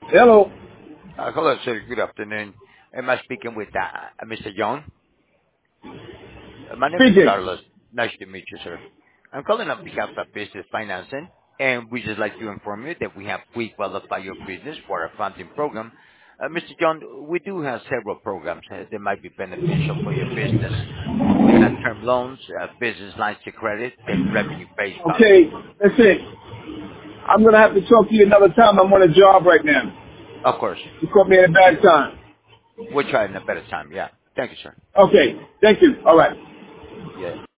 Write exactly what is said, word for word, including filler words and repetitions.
Hello. Uh, Hello, sir. Good afternoon. Am I speaking with uh, uh, Mister John? Uh, My name is Speaking. Carlos. Nice to meet you, sir. I'm calling on behalf of Business Financing, and we just like to inform you that we have pre-qualified your business for a funding program. Uh, Mister John, we do have several programs uh, that might be beneficial for your business. We have term loans, uh, business lines of credit, and revenue-based funding. Okay, that's it. I'm going to have to talk to you another time. I'm on a job right now. Of course, You caught me at a bad time. we'll try in a better time. Yeah. Thank you, sir. Okay, thank you. All right. Yeah.